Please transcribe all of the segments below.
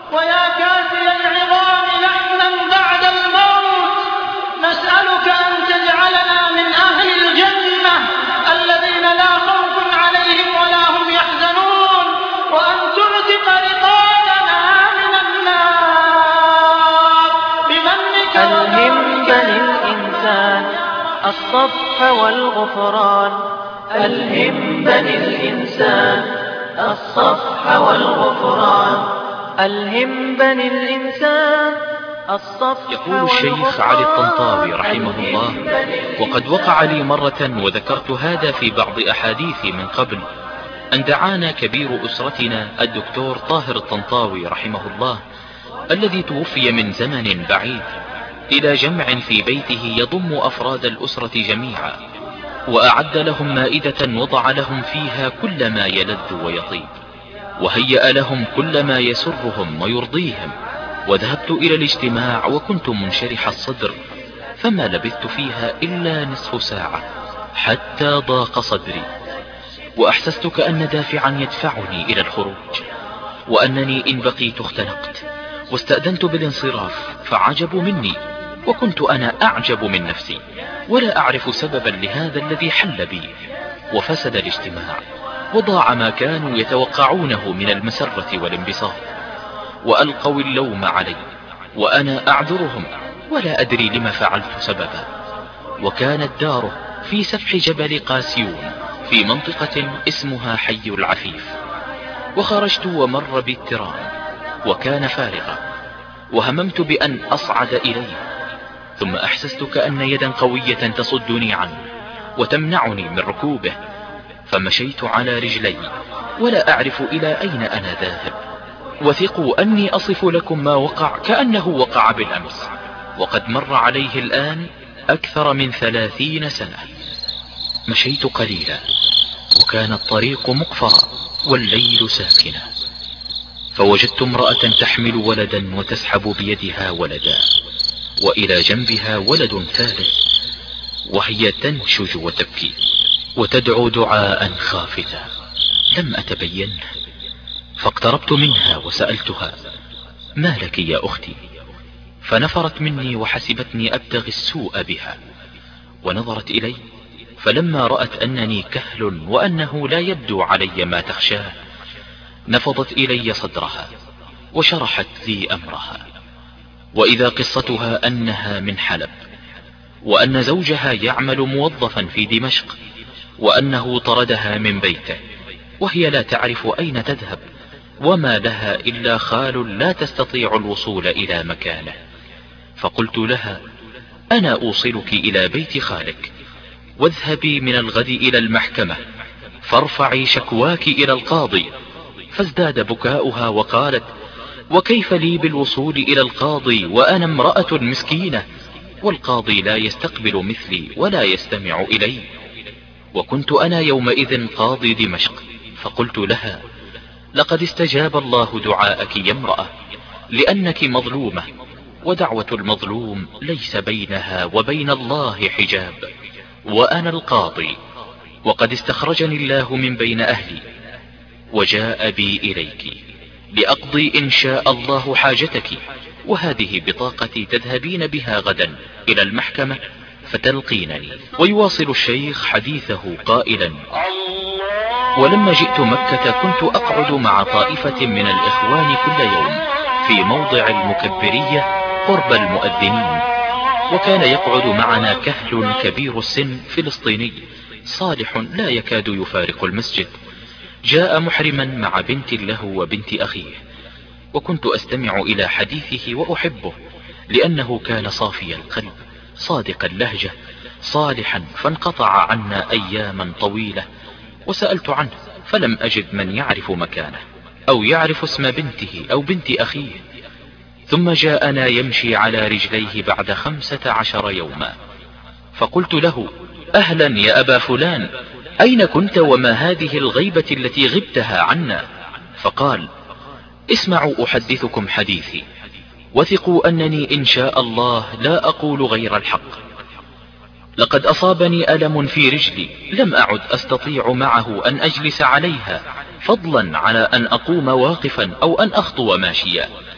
ويا كافي العظام لحما بعد الموت، نسألك أن تجعلنا من أهل الجنة الذين لا خوف عليهم ولا هم يحزنون، وأن تعتق رقابنا من النار بمنك ألهم بني الإنسان الصفح والغفران، ألهم بني الإنسان الصفح والغفران، ألهم بني الإنسان الصفح. يقول الشيخ علي الطنطاوي رحمه الله: وقد وقع لي مرة وذكرت هذا في بعض أحاديثي من قبل، أن دعانا كبير أسرتنا الدكتور طاهر الطنطاوي رحمه الله الذي توفي من زمن بعيد إلى جمع في بيته يضم أفراد الأسرة جميعا، وأعد لهم مائدة وضع لهم فيها كل ما يلذ ويطيب، وهيأ لهم كل ما يسرهم ويرضيهم. وذهبت إلى الاجتماع وكنت منشرح الصدر، فما لبثت فيها إلا نصف ساعة حتى ضاق صدري، وأحسست كأن دافعا يدفعني إلى الخروج، وأنني إن بقيت اختنقت، واستأذنت بالانصراف فعجبوا مني، وكنت أنا أعجب من نفسي، ولا أعرف سببا لهذا الذي حل بي. وفسد الاجتماع، وضاع ما كانوا يتوقعونه من المسرة والانبساط، وألقوا اللوم علي، وأنا أعذرهم ولا أدري لما فعلت سببا. وكانت داره في سفح جبل قاسيون في منطقة اسمها حي العفيف، وخرجت ومر بالترام وكان فارغا، وهممت بأن أصعد إليه، ثم أحسست كأن يدا قوية تصدني عنه وتمنعني من ركوبه، فمشيت على رجلي ولا أعرف إلى أين أنا ذاهب. وثقوا أني أصف لكم ما وقع كأنه وقع بالأمس، وقد مر عليه الآن أكثر من 30 سنة. مشيت قليلا وكان الطريق مقفرا والليل ساكنا، فوجدت امرأة تحمل ولدا وتسحب بيدها ولدا، وإلى جنبها ولد ثالث، وهي تنشج وتبكي وتدعو دعاء خافتا. لم أتبينه، فاقتربت منها وسألتها: ما لك يا أختي؟ فنفرت مني وحسبتني أبتغي السوء بها، ونظرت إلي، فلما رأت أنني كهل وأنه لا يبدو علي ما تخشاه، نفضت إلي صدرها وشرحت لي أمرها. وإذا قصتها أنها من حلب، وأن زوجها يعمل موظفا في دمشق، وأنه طردها من بيته، وهي لا تعرف أين تذهب، وما لها إلا خال لا تستطيع الوصول إلى مكانه. فقلت لها: أنا أوصلك إلى بيت خالك، واذهبي من الغد إلى المحكمة فارفعي شكواك إلى القاضي. فازداد بكاؤها وقالت: وكيف لي بالوصول إلى القاضي وأنا امرأة مسكينة، والقاضي لا يستقبل مثلي ولا يستمع إلي. وكنت أنا يومئذ قاضي دمشق. فقلت لها: لقد استجاب الله دعاءك يا امرأة، لأنك مظلومة، ودعوة المظلوم ليس بينها وبين الله حجاب، وأنا القاضي، وقد استخرجني الله من بين أهلي وجاء بي إليك لأقضي إن شاء الله حاجتك، وهذه بطاقتي تذهبين بها غدا إلى المحكمة فتلقينني. ويواصل الشيخ حديثه قائلا: ولما جئت مكة كنت أقعد مع طائفة من الإخوان كل يوم في موضع المكبرية قرب المؤذنين، وكان يقعد معنا كهل كبير السن فلسطيني صالح لا يكاد يفارق المسجد، جاء محرما مع بنت له وبنت أخيه، وكنت أستمع إلى حديثه وأحبه، لأنه كان صافي القلب صادق اللهجة صالحا، فانقطع عنا أياما طويلة، وسألت عنه فلم أجد من يعرف مكانه أو يعرف اسم بنته أو بنت أخيه. ثم جاءنا يمشي على رجليه بعد 15 يوما، فقلت له: أهلا يا أبا فلان، أين كنت وما هذه الغيبة التي غبتها عنا؟ فقال: اسمعوا أحدثكم حديثي، وثقوا أنني إن شاء الله لا أقول غير الحق. لقد أصابني ألم في رجلي لم أعد أستطيع معه أن أجلس عليها، فضلا على أن أقوم واقفا أو أن أخطو ماشيا،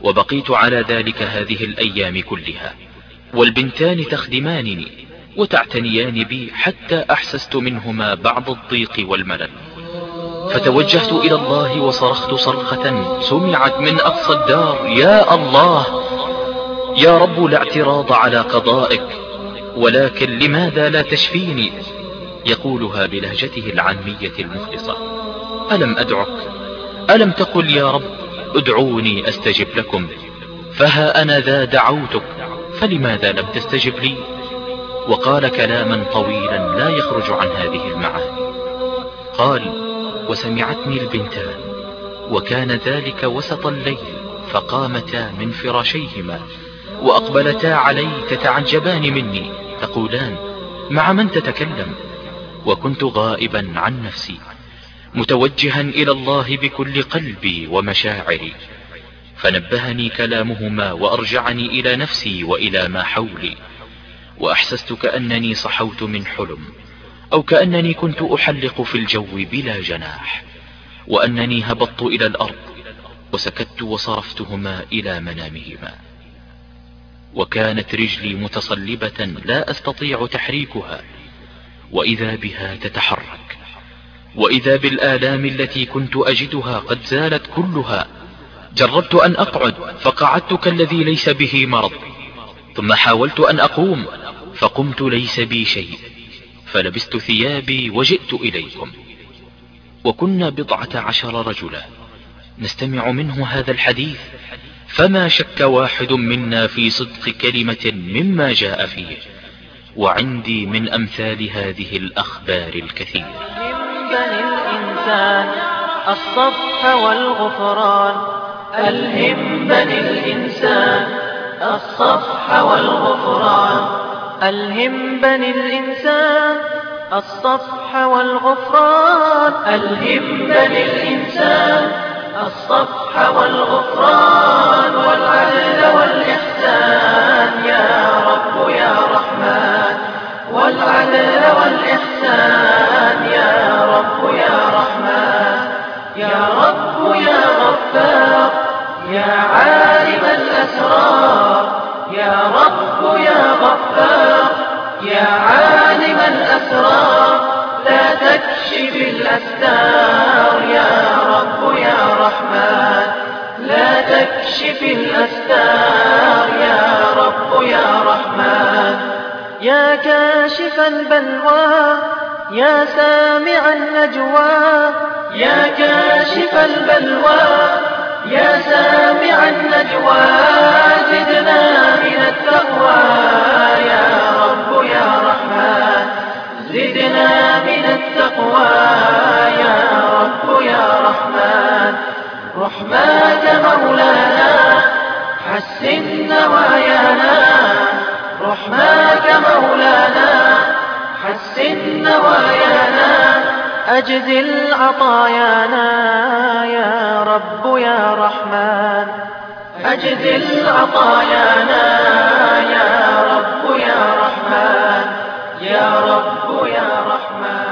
وبقيت على ذلك هذه الأيام كلها، والبنتان تخدمانني وتعتنيان بي حتى أحسست منهما بعض الضيق والملل. فتوجهت إلى الله وصرخت صرخة سمعت من أقصى الدار: يا الله، يا رب، لا اعتراض على قضائك، ولكن لماذا لا تشفيني؟ يقولها بلهجته العامية المخلصة: ألم أدعك؟ ألم تقل يا رب ادعوني أستجب لكم؟ فها أنا ذا دعوتك، فلماذا لم تستجب لي؟ وقال كلاما طويلا لا يخرج عن هذه المعاني. قال: وسمعتني البنتان، وكان ذلك وسط الليل، فقامتا من فراشيهما وأقبلتا علي تتعجبان مني، تقولان: مع من تتكلم؟ وكنت غائبا عن نفسي، متوجها إلى الله بكل قلبي ومشاعري. فنبهني كلامهما وأرجعني إلى نفسي وإلى ما حولي، وأحسست كأنني صحوت من حلم، أو كأنني كنت أحلق في الجو بلا جناح، وأنني هبطت إلى الأرض، وسكت وصرفتهما إلى منامهما. وكانت رجلي متصلبة لا أستطيع تحريكها، وإذا بها تتحرك، وإذا بالآلام التي كنت أجدها قد زالت كلها. جربت أن أقعد فقعدت كالذي ليس به مرض، ثم حاولت أن أقوم فقمت ليس بي شيء، فلبست ثيابي وجئت إليكم. وكنا 14 رجلا نستمع منه هذا الحديث، فما شك واحد منا في صدق كلمة مما جاء فيه، وعندي من أمثال هذه الأخبار الكثير. من بني الإنسان الصفح والغفران، ألهم بني الإنسان الصفح والغفران، ألهم بني الإنسان الصفح والغفران، ألهم بني الإنسان الصفح والغفران، والعدل والإحسان يا رب يا رحمن، والعدل والإحسان يا رب يا رحمن، يا رب يا غفار، يا عالم الأسرار، يا رب يا غفار، يا عالم الأسرار، لا تكشف الأستار يا رب يا رحمن، لا تكشف الأستار يا رب يا رحمن، يا كاشف البلوى، يا سامع النجوى، يا كاشف البلوى، يا سامع النجوى، زدنا من التقوى يا رب يا رحمن، زدنا من التقوى يا رب يا رحمن، رحماك مولانا حسن نوايانا، رحماك مولانا حسن نوايانا، أجزل عطايانا يا رب يا رحمن، أجزل عطايانا يا رب يا رحمن، يا رب يا رحمن.